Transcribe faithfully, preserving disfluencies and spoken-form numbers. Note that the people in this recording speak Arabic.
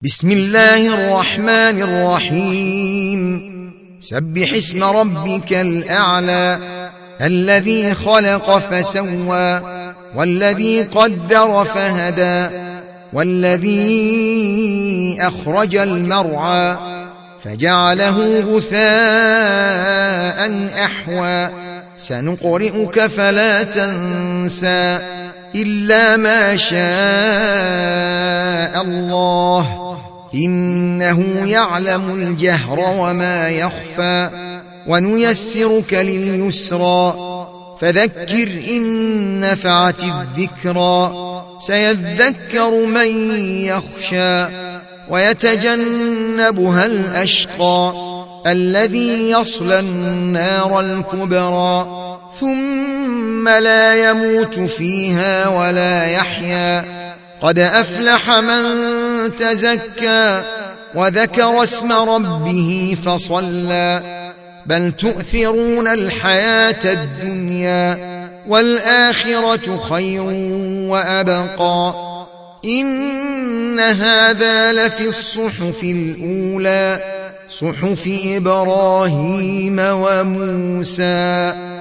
بسم الله الرحمن الرحيم سبح اسم ربك الأعلى الذي خلق فسوى والذي قدر فهدى والذي أخرج المرعى فجعله غثاء أحوى سنقرئك فلا تنسى إلا ما شاء الله إنه يعلم الجهر وما يخفى ونيسرك لليسرى فذكر إن نفعت الذكرى سيذكر من يخشى ويتجنبها الأشقى الذي يصلى النار الكبرى ثم لا يموت فيها ولا يحيا قد أفلح من تزكى وذكر اسم ربه فصلى بل تؤثرون الحياة الدنيا والآخرة خير وأبقى إن هذا لفي الصحف الأولى صحف إبراهيم وموسى.